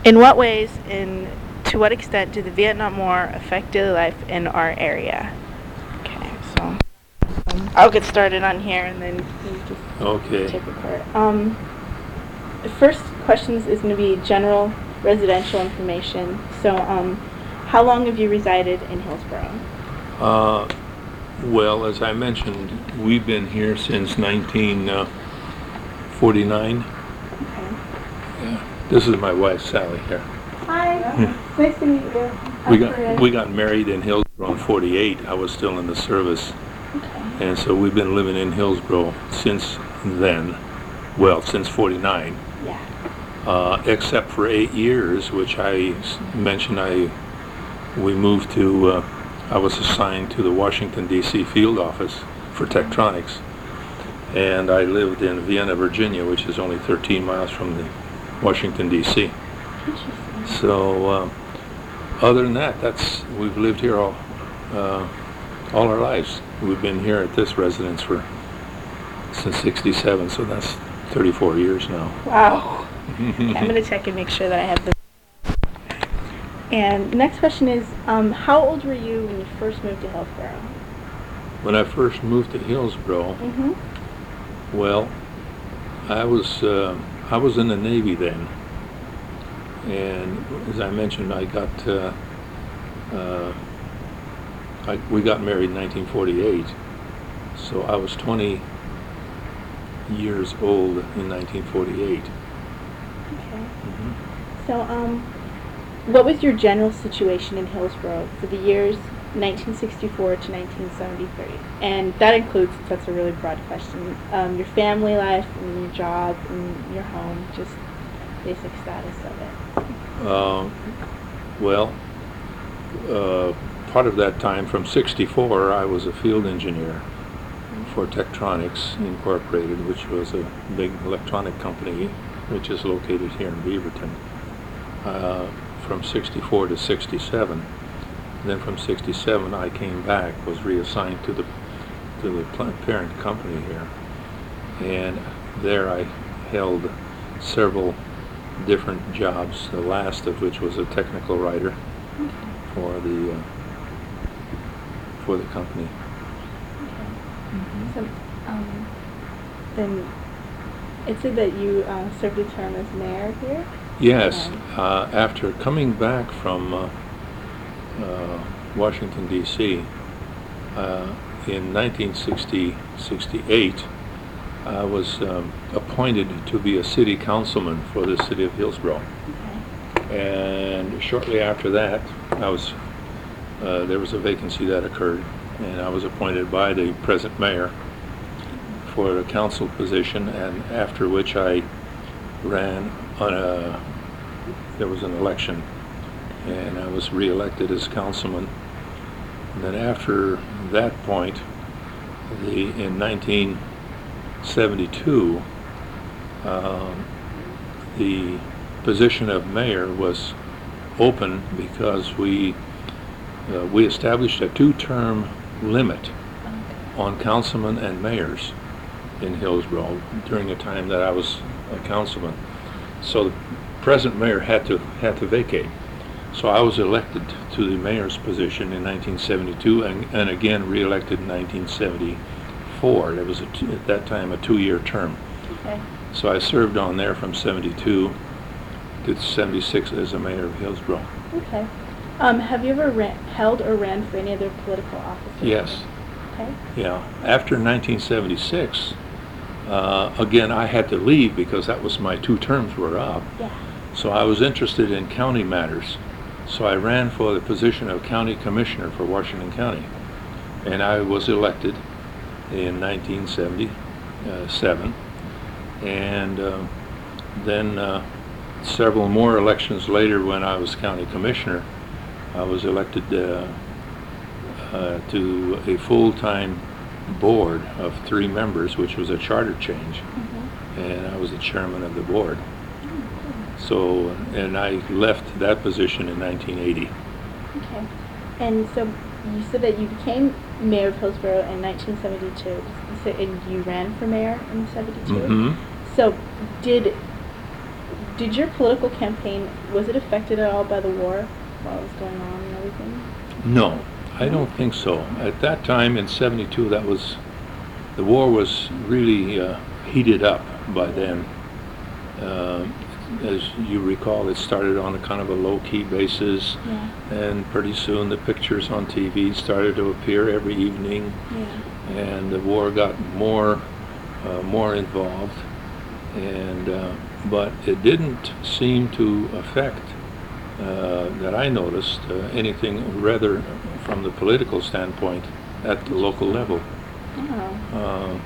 In what ways and to what extent did the Vietnam War affect daily life in our area? Okay, so I'll get started on here and then you just take it apart. The first question is going to be general residential information. So, how long have you resided in Hillsborough? Well, as I mentioned, we've been here since 1949. Okay. Yeah. This is my wife, Sally, here. Hi. Nice to meet you. We got married in Hillsborough in 48. I was still in the service. Okay. And so we've been living in Hillsborough since then. Well, since 49. Yeah. Except for 8 years, which I mentioned we moved to, I was assigned to the Washington, D.C. field office for Tektronix. And I lived in Vienna, Virginia, which is only 13 miles from the Washington, D.C. Interesting. So, other than that, we've lived here all our lives. We've been here at this residence since '67, so that's 34 years now. Wow. Okay, I'm going to check and make sure that I have this. And the next question is, how old were you when you first moved to Hillsborough? When I first moved to Hillsborough, well, I was in the Navy then, and as I mentioned, we got married in 1948, so I was 20 years old in 1948. Okay. So, what was your general situation in Hillsborough for the years 1964 to 1973? And that includes, that's a really broad question, your family life and your job and your home, just basic status of it. Well, part of that time, from '64, I was a field engineer for Tektronix Incorporated, which was a big electronic company which is located here in Beaverton. From '64 to '67. Then from '67 I came back, was reassigned to the parent company here, and there I held several different jobs, the last of which was a technical writer for the company. Okay. So, then it said that you served a term as mayor here? Yes. After coming back from Washington, D.C., in 1968, I was appointed to be a city councilman for the city of Hillsborough. Okay. And shortly after that, there was a vacancy that occurred, and I was appointed by the present mayor for the council position, and after which I ran there was an election, and I was re-elected as councilman. And then after that point, in 1972, the position of mayor was open because we established a 2-term limit on councilmen and mayors in Hillsborough during the time that I was a councilman. So the present mayor had to vacate. So I was elected to the mayor's position in 1972 and again re-elected in 1974. There was at that time a 2-year term. Okay. So I served on there from '72 to '76 as a mayor of Hillsborough. Okay. Have you ever held or ran for any other political office? Yes. Okay. Yeah. After 1976, again, I had to leave because my 2 terms were up. Yeah. So I was interested in county matters. So I ran for the position of county commissioner for Washington County. And I was elected in 1977. And then several more elections later, when I was county commissioner, I was elected to a full-time board of 3 members, which was a charter change. And I was the chairman of the board. So, and I left that position in 1980. Okay. And so you said that you became mayor of Hillsborough in 1972, and you ran for mayor in '72. So Did your political campaign, was it affected at all by the war while it was going on and everything? No, I don't think so. At that time in '72, the war was really heated up by then. As you recall, it started on a kind of a low-key basis, Yeah. and pretty soon the pictures on TV started to appear every evening, Yeah. and the war got more involved, and but it didn't seem to affect that I noticed anything rather from the political standpoint at the local level. Oh.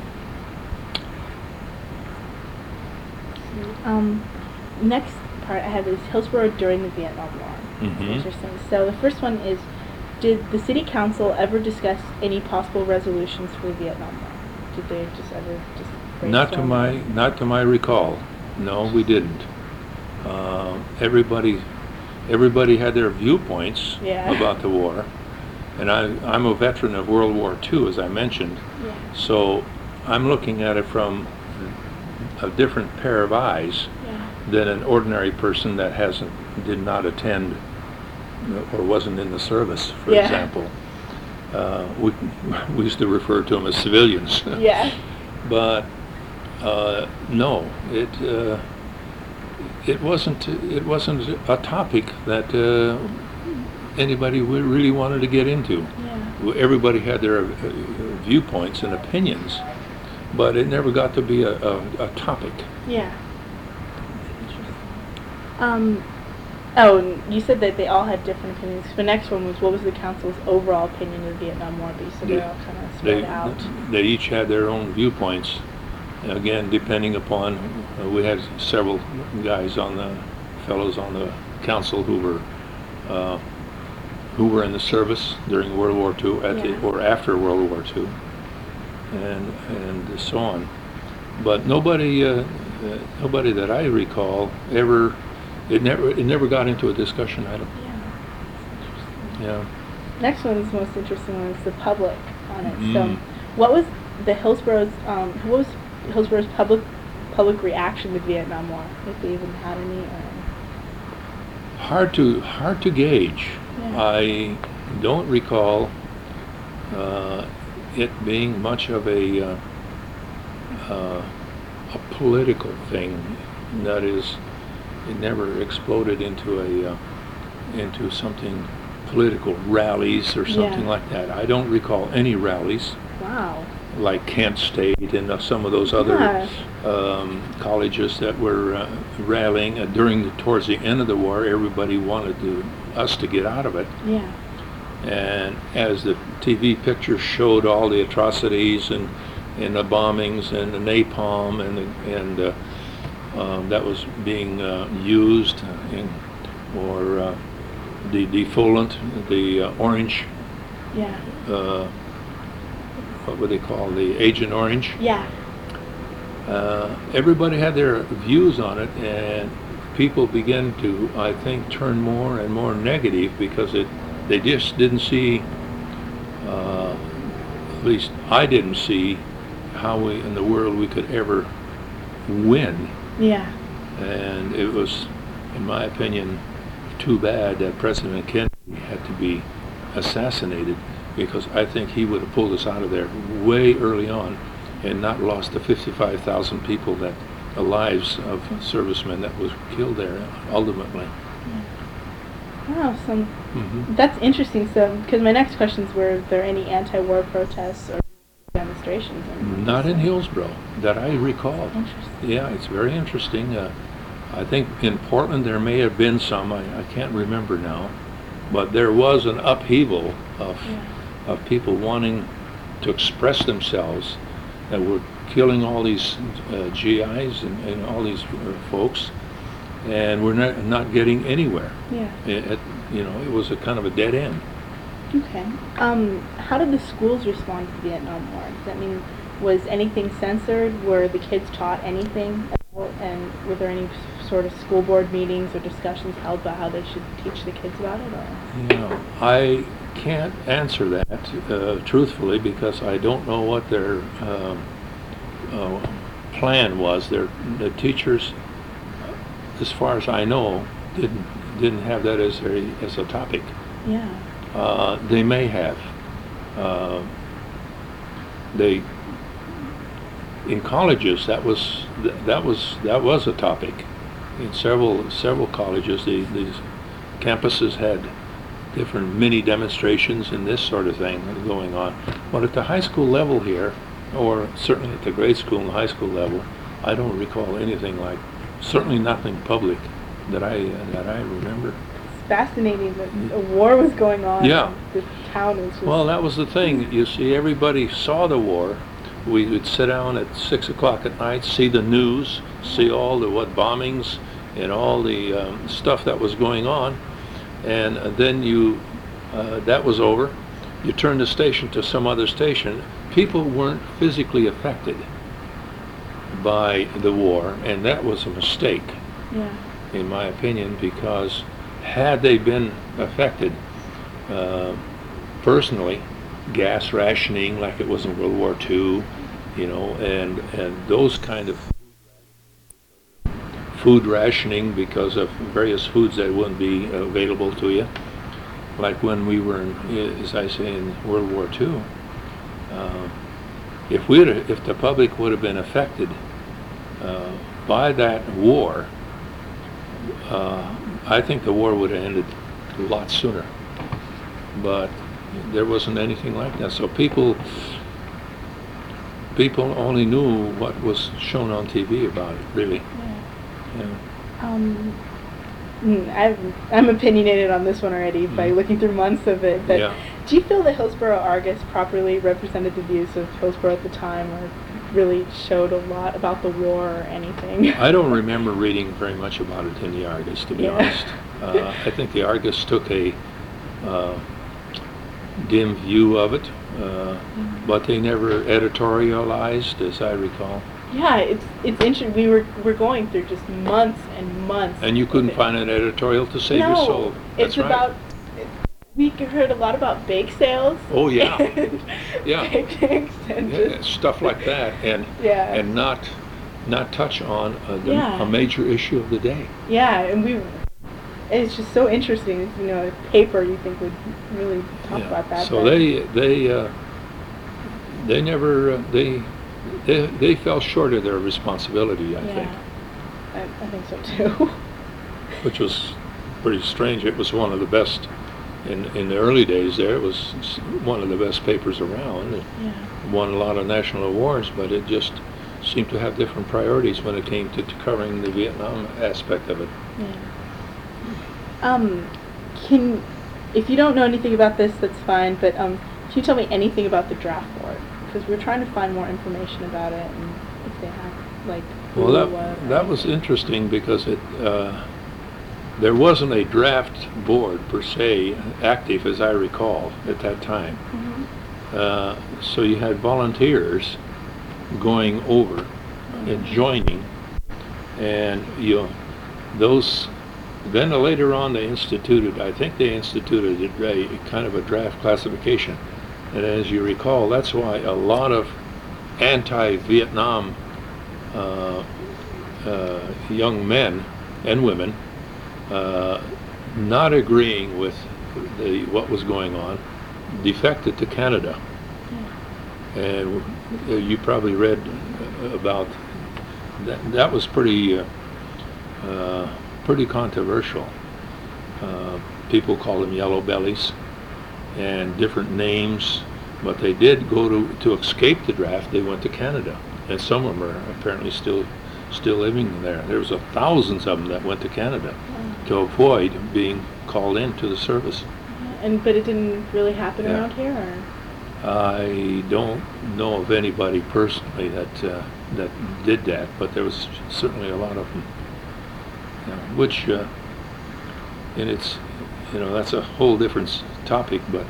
Uh, Next part I have is Hillsborough during the Vietnam War. Mhm. Interesting. So the first one is, did the city council ever discuss any possible resolutions for the Vietnam War? Did they just ever just Not to brainstorm? not to my recall. No, we didn't. Everybody had their viewpoints Yeah. about the war, and I'm a veteran of World War II, as I mentioned. Yeah. So I'm looking at it from a different pair of eyes Yeah. than an ordinary person that did not attend or wasn't in the service, for Yeah. example. We used to refer to them as civilians. Yeah. But no, it wasn't a topic that anybody really wanted to get into. Yeah. Everybody had their viewpoints and opinions, but it never got to be a topic. Yeah. That's interesting. Oh, and you said that they all had different opinions. The next one was, what was the council's overall opinion of the Vietnam War? But you said they're all kind of spread out. They each had their own viewpoints. Again, depending upon, we had several fellows on the council who were in the service during World War II Yeah. or after World War II, and so on. But nobody that I recall ever. It never got into a discussion item. Yeah. That's interesting. Yeah. Next one is the most interesting one. Is the public on it. Mm. So, what was Hillsborough's public reaction to the Vietnam War? If they even had any. Hard to gauge. Yeah. I don't recall it being much of a political thing. That is, it never exploded into something political, rallies or something Yeah. like that. I don't recall any rallies Wow. like Kent State and some of those other Yeah. colleges that were rallying towards the end of the war. Everybody wanted us to get out of it. Yeah. And as the TV pictures showed all the atrocities and the bombings and the napalm and that was being used, or the defoliant, the orange, Yeah. what would they call, the Agent Orange? Yeah. Everybody had their views on it, and people began to, I think, turn more and more negative because they just didn't see, at least I didn't see, how in the world we could ever win. Yeah. And it was, in my opinion, too bad that President Kennedy had to be assassinated, because I think he would have pulled us out of there way early on and not lost the 55,000 people, the lives of servicemen that was killed there ultimately. Wow. So Hmm. that's interesting. So, because my next questions were there any anti-war protests or demonstrations? Not in Hillsborough that I recall. Interesting. Yeah, it's very interesting. I think in Portland there may have been some, I can't remember now, but there was an upheaval Yeah. of people wanting to express themselves, that were killing all these GIs and all these folks, and we're not getting anywhere. Yeah. It was a kind of a dead end. Okay. How did the schools respond to the Vietnam War? Does that mean, was anything censored? Were the kids taught anything at all? And were there any sort of school board meetings or discussions held about how they should teach the kids about it? Or? I can't answer that truthfully, because I don't know what their plan was. The teachers as far as I know, didn't have that as a topic. Yeah. They may have. They in colleges that was a topic. In several colleges, these campuses had different mini demonstrations and this sort of thing going on. But at the high school level here, or certainly at the grade school and high school level, I don't recall anything like, certainly nothing public that I remember. It's fascinating that a war was going on. Yeah. The town was just... Well, that was the thing. You see, everybody saw the war. We would sit down at 6 o'clock at night, see the news, see all the bombings and all the stuff that was going on, and then that was over. You turned the station to some other station. People weren't physically affected by the war, and that was a mistake, Yeah. in my opinion, because had they been affected personally, gas rationing like it was in World War II, and those kind of food rationing because of various foods that wouldn't be available to you, like when we were as I say, in World War II. If the public would have been affected by that war, I think the war would have ended a lot sooner. But there wasn't anything like that. So people only knew what was shown on TV about it, really. Yeah. I'm opinionated on this one already by looking through months of it. But Yeah. do you feel the Hillsboro Argus properly represented the views of Hillsboro at the time, or really showed a lot about the war or anything? I don't remember reading very much about it in the Argus, to be honest. I think the Argus took a dim view of it, but they never editorialized, as I recall. Yeah, it's interesting. We're going through just months and months. And you couldn't find an editorial to save your soul. It's right. about. We heard a lot about bake sales. Oh yeah, yeah, picnics and just stuff like that, and not touch on a major issue of the day. Yeah, and it's just so interesting. A paper you think would really talk about that. So they never they fell short of their responsibility, I think. I think so too. Which was pretty strange. It was one of the best in the early days. There, it was one of the best papers around. It won a lot of national awards, but it just seemed to have different priorities when it came to covering the Vietnam aspect of it. If you don't know anything about this, that's fine. But can you tell me anything about the draft board? Because we're trying to find more information about it, and if they have that was interesting because there wasn't a draft board per se active, as I recall, at that time. Mm-hmm. So you had volunteers going over and joining, and those. Then later on, I think they instituted a kind of a draft classification, and as you recall, that's why a lot of anti-Vietnam young men and women, not agreeing with what was going on, defected to Canada. And you probably read about that. That was pretty controversial. People call them yellow bellies and different names, but they did go to escape the draft. They went to Canada, and some of them are apparently still living there. There was thousands of them that went to Canada to avoid being called into the service. But it didn't really happen around here, or? I don't know of anybody personally that did that, but there was certainly a lot of them. Which, and it's, that's a whole different topic, but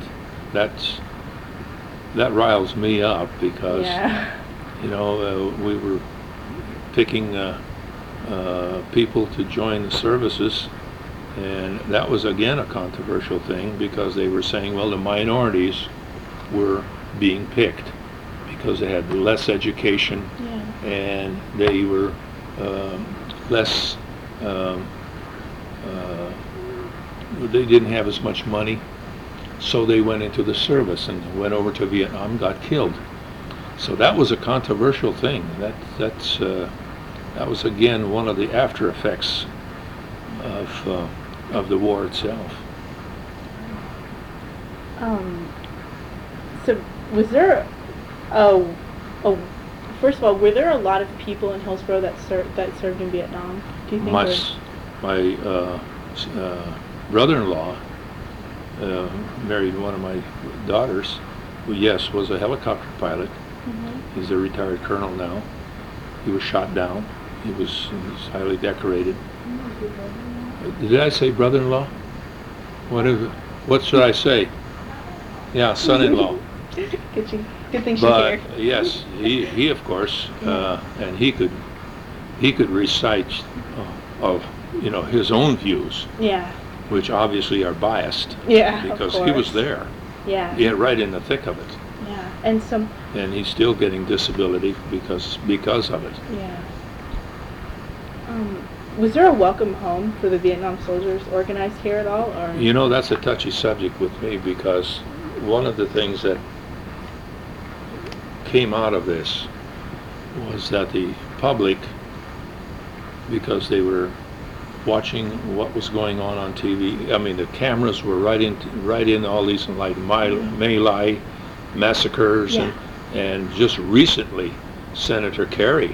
that riles me up because, we were picking people to join the services, and that was again a controversial thing because they were saying, well, the minorities were being picked because they had less education and they were less um, they didn't have as much money, so they went into the service and went over to Vietnam, got killed. So that was a controversial thing. That was again one of the after effects of the war itself. So was there first of all, were there a lot of people in Hillsborough that served in Vietnam? Do you think? My brother-in-law married one of my daughters, who, yes, was a helicopter pilot. Mm-hmm. He's a retired colonel now. He was shot down. He was highly decorated. Mm-hmm. Did I say brother-in-law? What should I say? Yeah, son-in-law. Good thing she's here. But yes, he of course, and he could recite his own views. Yeah. Which obviously are biased. Yeah. Because he was there. Yeah. Yeah, right in the thick of it. Yeah. And he's still getting disability because of it. Yeah. Was there a welcome home for the Vietnam soldiers organized here at all, or? You know, that's a touchy subject with me, because one of the things that came out of this was that the public, because they were watching what was going on TV. I mean, the cameras were right in all these like My Lai massacres, yeah. and just recently, Senator Kerry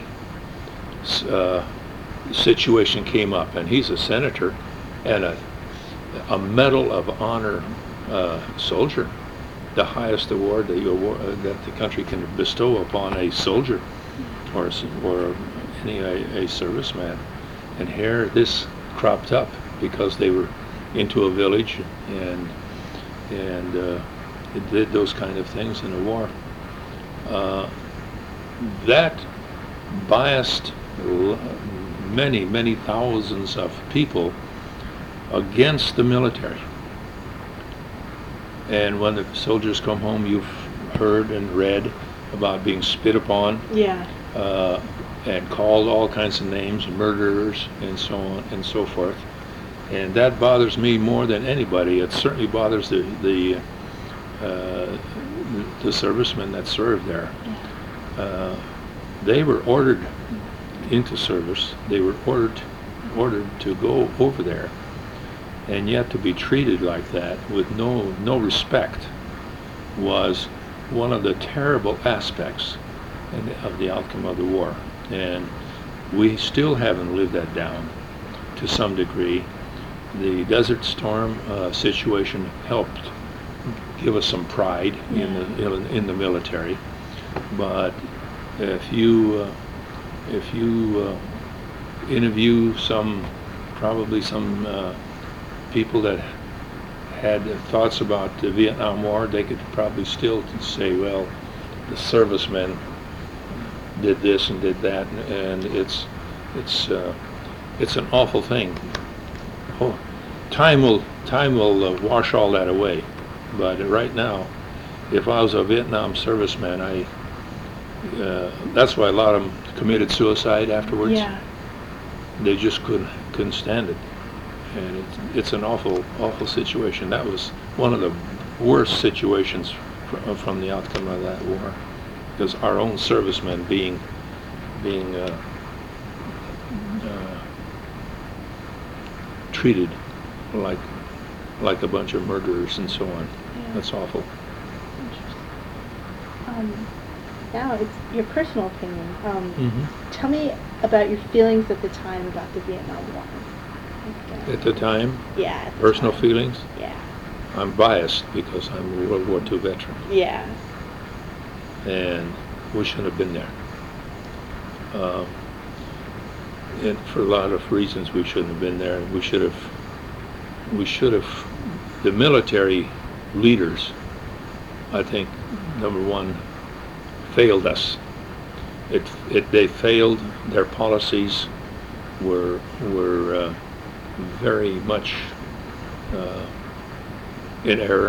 situation came up, and he's a senator and a Medal of Honor soldier, the highest award that the country can bestow upon a soldier or a serviceman. And here this cropped up because they were into a village and it did those kind of things in the war. That biased many thousands of people against the military. And when the soldiers come home, you've heard and read about being spit upon. Yeah. And called all kinds of names, murderers, and so on and so forth. And that bothers me more than anybody. It certainly bothers the servicemen that served there. Yeah. They were ordered into service. They were ordered to go over there, and yet to be treated like that with no respect was one of the terrible aspects of the outcome of the war. And we still haven't lived that down to some degree. The Desert Storm situation helped give us some pride in the military, but if you interview probably some people that had thoughts about the Vietnam War, they could probably still say, well, the servicemen did this and did that, and it's an awful thing. Oh, time will wash all that away. But right now, if I was a Vietnam serviceman, that's why a lot of them committed suicide afterwards. Yeah. They just couldn't stand it, and it's an awful situation. That was one of the worst situations from the outcome of that war, because our own servicemen being treated like a bunch of murderers and so on. Yeah. That's awful. Now it's your personal opinion. Mm-hmm. Tell me about your feelings at the time about the Vietnam War. At the time? Yeah. Personal feelings? Yeah. I'm biased because I'm a World War II veteran. Yeah. And we shouldn't have been there. And for a lot of reasons we shouldn't have been there. We should have, the military leaders, I think, number one, failed us. They failed. Their policies were very much in error.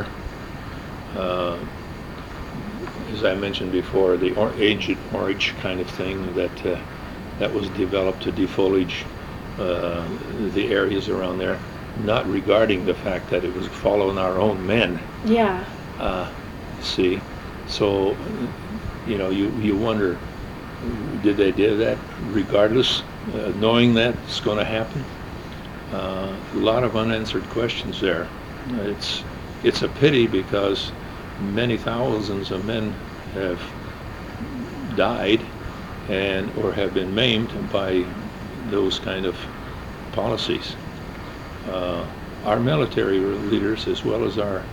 As I mentioned before, the Agent Orange kind of thing that was developed to defoliage the areas around there, not regarding the fact that it was following our own men. Yeah. See, so you wonder, did they do that regardless, knowing that it's going to happen? A lot of unanswered questions there. It's a pity because many thousands of men have died or have been maimed by those kind of policies. Our military leaders, as well as our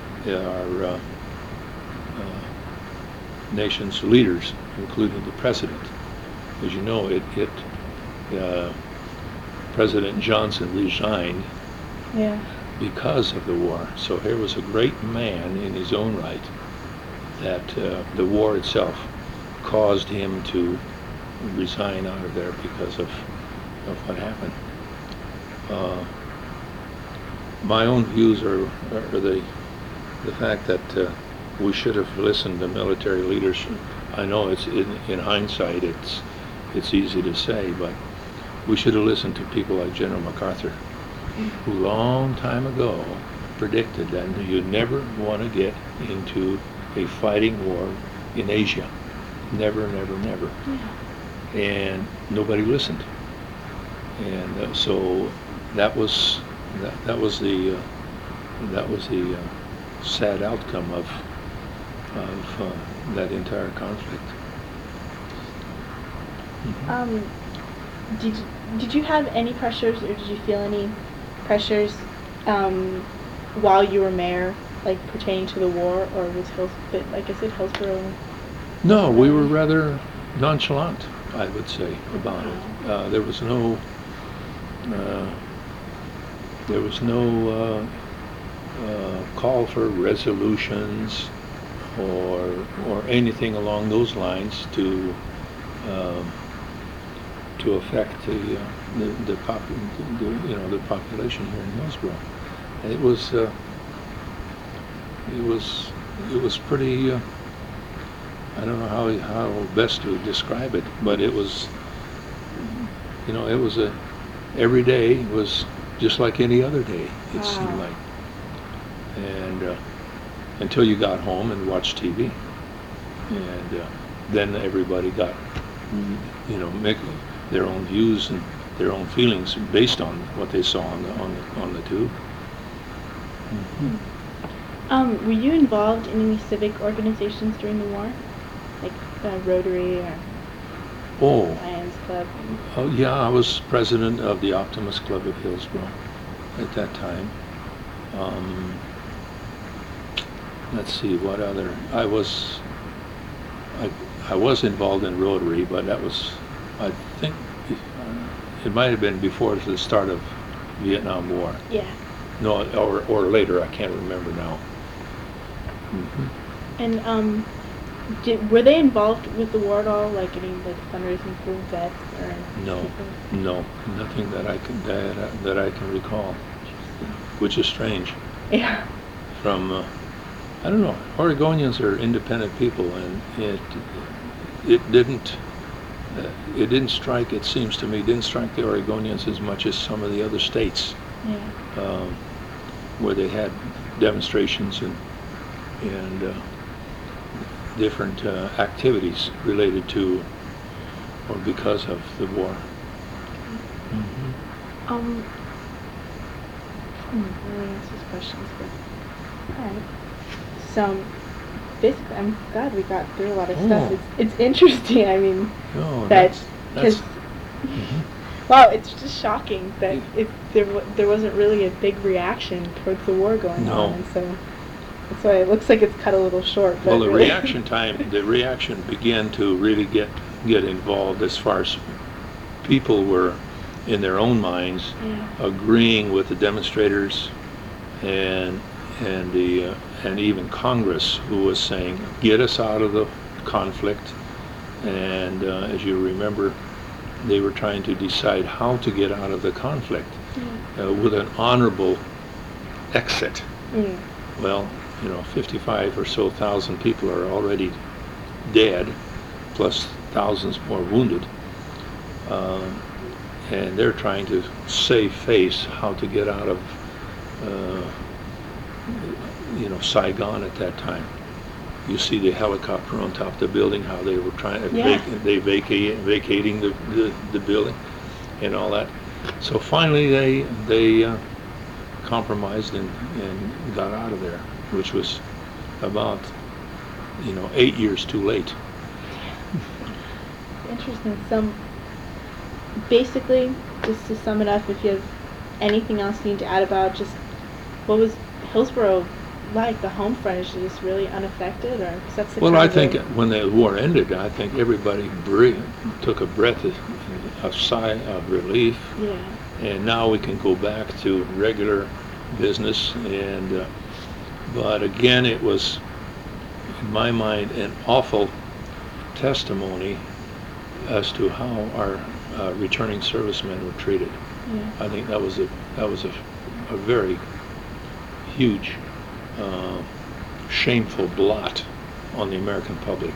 nation's leaders, including the president, as you know, President Johnson resigned because of the war. So here was a great man in his own right that the war itself caused him to resign out of there because of what happened. My own views are the fact that we should have listened to military leaders. I know it's in hindsight it's easy to say, but we should have listened to people like General MacArthur, who long time ago predicted that you'd never want to get into a fighting war in Asia. Never, never, never. Yeah. And nobody listened. And so that was the sad outcome of that entire conflict. Did you have any pressures, or did you feel any pressures while you were mayor, like pertaining to the war, or was Hillsborough? No, we were rather nonchalant, I would say, about it. There was no call for resolutions or anything along those lines to affect the population here in Hillsborough. It was pretty. I don't know how best to describe it, but it was. It was every day was just like any other day. It seemed like, and until you got home and watched TV, and then everybody got make their own views and their own feelings based on what they saw on the tube. Mm-hmm. Were you involved in any civic organizations during the war, like Rotary or Lions Club? Oh yeah, I was president of the Optimist Club of Hillsborough at that time. Let's see, what other? I was involved in Rotary, but that was, I think, it might have been before the start of Vietnam War. Yeah. No, or later. I can't remember now. Mm-hmm. And were they involved with the war at all, like any fundraising for vets or? No, nothing that I can recall, which is strange. Yeah. From I don't know. Oregonians are independent people, and it didn't strike. It seems to me didn't strike the Oregonians as much as some of the other states, where they had demonstrations and different activities related to or because of the war. Mm-hmm. Let me ask these questions, but all right. So basically, I'm glad we got through a lot of stuff. It's interesting. I mean, because wow, it's just shocking that there wasn't really a big reaction towards the war going on, and so that's why it looks like it's cut a little short. But well, the reaction began to really get involved as far as people were in their own minds agreeing with the demonstrators and even Congress, who was saying, get us out of the conflict. And as you remember, they were trying to decide how to get out of the conflict with an honorable exit. Well, 55 or so thousand people are already dead, plus thousands more wounded. and they're trying to save face how to get out of, Saigon at that time. You see the helicopter on top of the building, how they were trying to vacating the building and all that. So finally they compromised and got out of there, which was about 8 years too late. Interesting. Basically, just to sum it up, if you have anything else you need to add about just what was Hillsborough like, the home front, is just really unaffected, or because that's the Well, kind I of think when the war ended, I think everybody took a breath, a sigh of relief, and now we can go back to regular business. And but again, it was, in my mind, an awful testimony as to how our returning servicemen were treated. I think that was a very huge, shameful blot on the American public.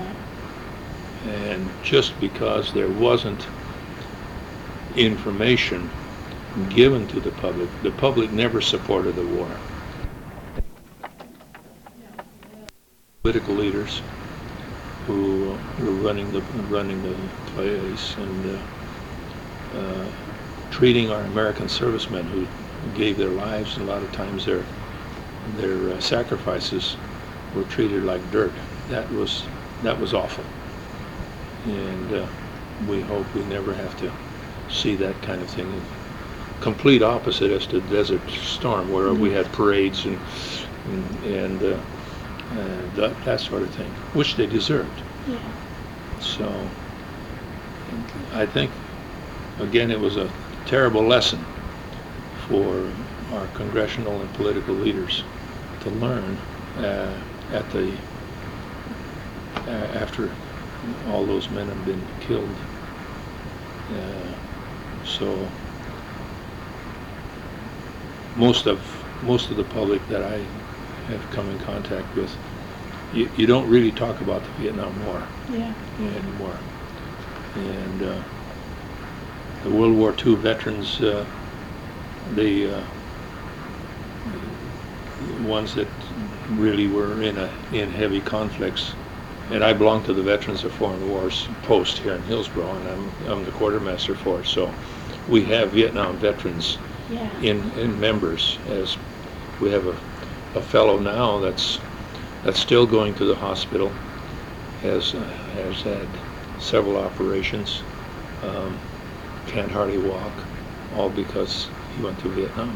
And just because there wasn't information given to the public never supported the war. Political leaders who were running the place and treating our American servicemen who gave their lives, and a lot of times their sacrifices were treated like dirt. That was awful, and we hope we never have to see that kind of thing. Complete opposite as to Desert Storm, where we had parades and that sort of thing, which they deserved. So I think, again, it was a terrible lesson for our congressional and political leaders to learn after all those men have been killed. So most of the public that I have come in contact with, you don't really talk about the Vietnam War anymore. And the World War II veterans, the ones that really were in heavy conflicts, and I belong to the Veterans of Foreign Wars post here in Hillsborough, and I'm the quartermaster for it. So we have Vietnam veterans in members, as we have a fellow now that's still going to the hospital, has had several operations, can't hardly walk, all because he went to Vietnam.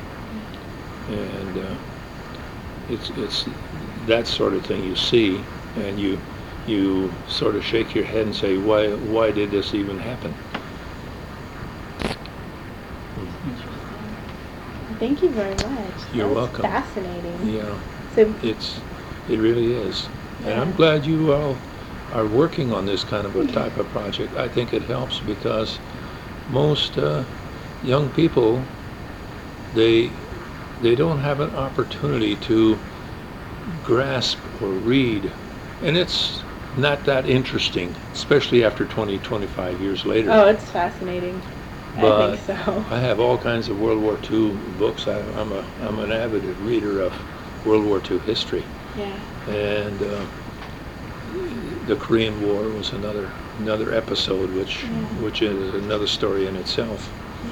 And it's that sort of thing you see, and you sort of shake your head and say, why did this even happen? Thank you very much. You're welcome. Fascinating. Yeah. So it really is. And I'm glad you all are working on this kind of a type of project. I think it helps because most young people, they don't have an opportunity to grasp or read, and it's not that interesting, especially after 25 years later. Oh, it's fascinating. But I think so. I have all kinds of World War II books. I'm an avid reader of World War II history. And the Korean War was another episode, which is another story in itself.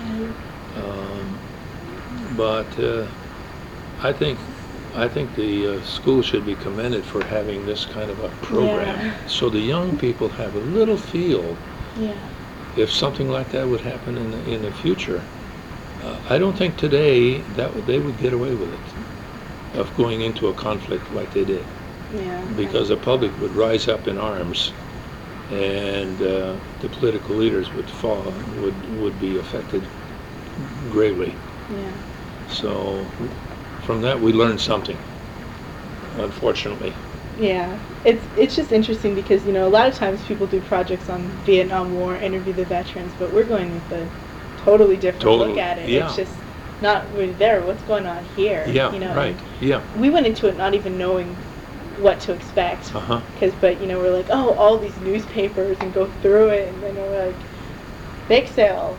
But I think the school should be commended for having this kind of a program, so the young people have a little feel. If something like that would happen in the future, I don't think today that they would get away with it, of going into a conflict like they did. Because the public would rise up in arms, and the political leaders would be affected gravely. So from that we learned something, unfortunately. It's just interesting because, a lot of times people do projects on Vietnam War, interview the veterans, but we're going with a totally different look at it. It's just not really there. What's going on here? Right. We went into it not even knowing what to expect, but we're like, all these newspapers, and go through it, and then we're like, bake sale,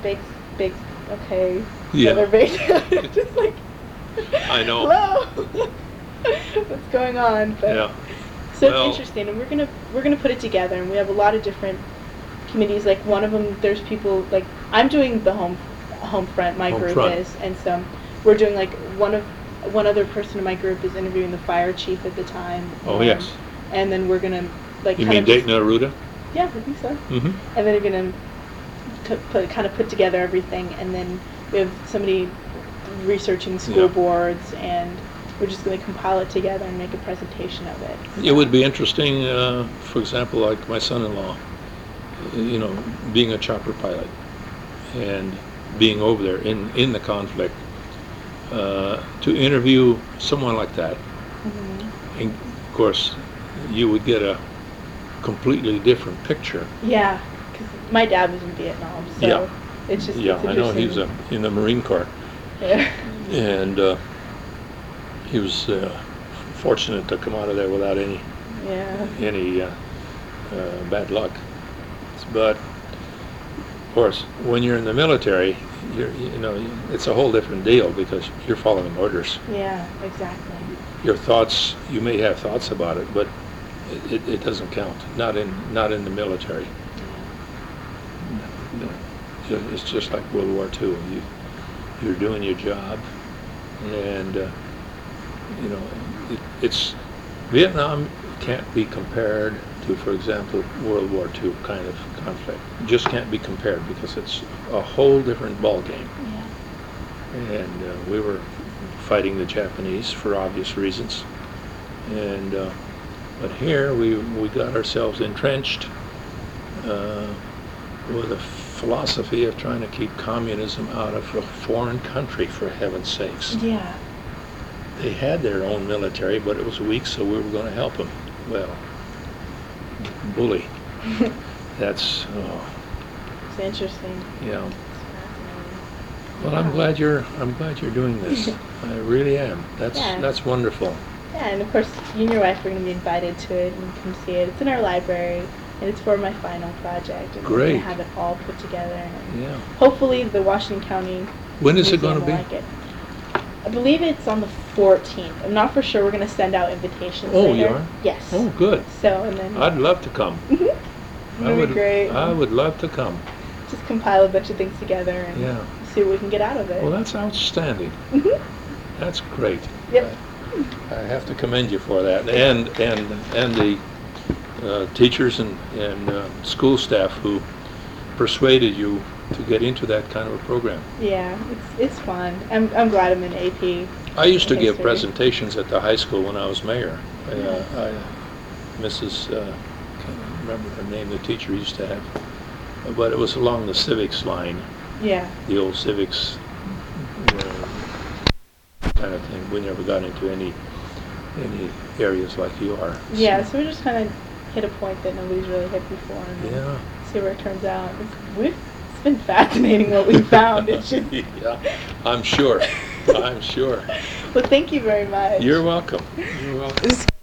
big, okay. Yeah. Another big, just like, I know. hello, what's going on? But, Yeah. so Well- it's interesting, and we're gonna put it together, and we have a lot of different committees. Like one of them, there's people like I'm doing the home front. My Home group front. is, and so we're doing like one other person in my group is interviewing the fire chief at the time. Oh, yes. And then we're gonna like. You kind mean of just- Dayton Aruda? Yeah, I think so. Mm-hmm. And then we're gonna put together everything, and then we have somebody researching school Yeah. boards, and we're just gonna compile it together and make a presentation of it. It would be interesting, for example, like my son-in-law, you know, being a chopper pilot and being over there in the conflict, to interview someone like that. Mhm. And of course, you would get a completely different picture. Yeah, because my dad was in Vietnam, so Yeah. it's just Yeah, it's I know he was interesting. in the Marine Corps, Yeah. and he was fortunate to come out of there without any Yeah. bad luck. But of course, when you're in the military, you know, it's a whole different deal because you're following orders. Yeah, exactly. Your thoughts, you may have thoughts about it, but it doesn't count. Not in the military. It's just like World War II. You're doing your job, and you know, it's Vietnam can't be compared to, for example, World War II kind of conflict. It just can't be compared because it's a whole different ball game. Yeah. And we were fighting the Japanese for obvious reasons, and but here we got ourselves entrenched with a philosophy of trying to keep communism out of a foreign country, for heaven's sakes. Yeah. They had their own military, but it was weak, so we were going to help them. Well, bully. That's It's interesting. yeah. It's fascinating. Well, I'm glad you're doing this. I really am. Yeah. That's wonderful. Yeah, and of course, you and your wife are going to be invited to it and come see it. It's in our library, and it's for my final project. And we're Great. going to have it all put together. And Yeah. hopefully, the Washington County When is it Museum going to will be? like it. I believe it's on the 14th. I'm not for sure. We're going to send out invitations Oh, later. you are? Yes. Oh, good. So, and then I'd love to come. Mhm. It'll be great. I would love to come. Just compile a bunch of things together and Yeah. see what we can get out of it. Well, that's outstanding. Mhm. That's great. Yep. I have to commend you for that, and the teachers and school staff who persuaded you to get into that kind of a program. Yeah, it's fun. I'm glad I'm in AP. I used to give History. presentations at the high school when I was mayor. Mrs. Can't remember her name, the teacher used to have, but it was along the civics line, Yeah. the old civics kind of thing. We never got into any areas like you are. Yeah, so we just kind of hit a point that nobody's really hit before and then Yeah. see where it turns out. It's been fascinating what we found. It's just... Yeah, I'm sure. I'm sure. Well, thank you very much. You're welcome. You're welcome. This is